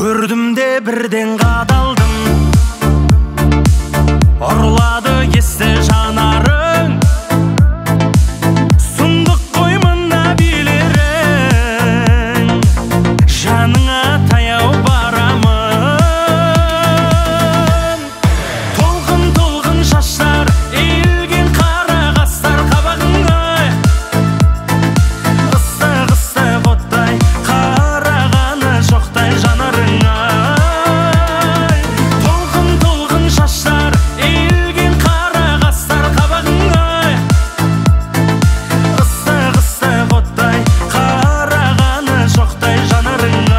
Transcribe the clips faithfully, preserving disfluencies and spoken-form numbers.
Көрдім де бірден қадалдым, ұрлады есті жанарың. Сұмдық қой мына билерің, жаныңа таяу барамын. Толқын-толқын шаштар, иілген қара қастар қабағыңа. Ыстық-ыстық оттай, қарағаны жоқтай жанарыңа. Толқын-толқын шаштар, иілген қара қастар қабағыңа. Ыстық-ыстық оттай, қарағаны жоқтай жанарыңа.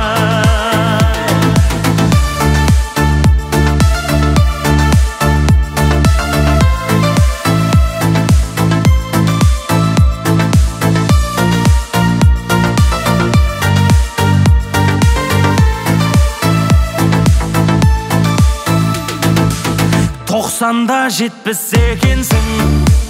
Тоқсанда жетпіс екенсің,